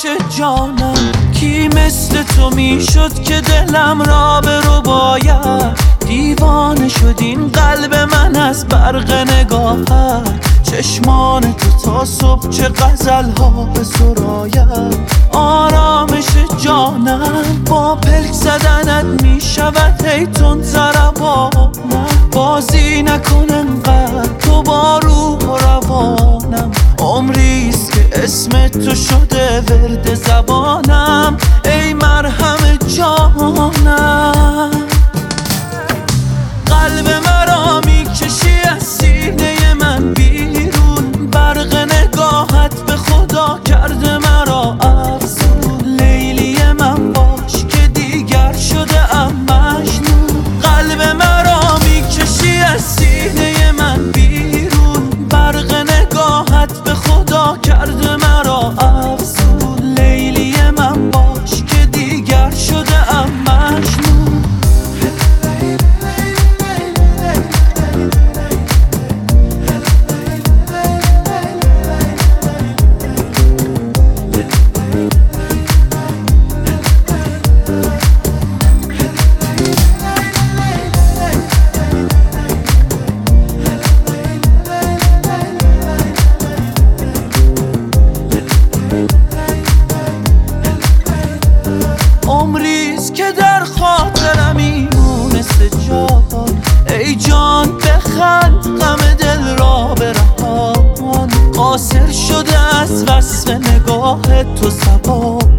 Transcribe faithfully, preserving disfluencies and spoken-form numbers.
میشه جانم؟ کی مثل تو میشد که دلم را به رو باید؟ دیوانه شد این قلب من از برق نگاهت، چشمان تو تا صبح چه غزل ها به سراید. آرامش جانم با پلک زدنت میشود هی تند ضربانم، بازی نکن انقدر تو با روح و روانم. عمریست که اسم تو شده ورد زبانم، ای مرهم جانم. قلب مرا میکشی از سینه من بیرون، برق نگاهت به خدا کرده مرا افسون. لیلی من باش که دیگر شده ام مجنون. قلب مرا میکشی از سینه من بیرون، برق نگاهت به خدا کرده مرا افسون. لیلی من باش که دیگر شده ام مجنون. عمریست که در خاطرم میمونسته جان، ای جان بخند غم دل را برهان. قاصر شده از وصف نگاه تو زبان،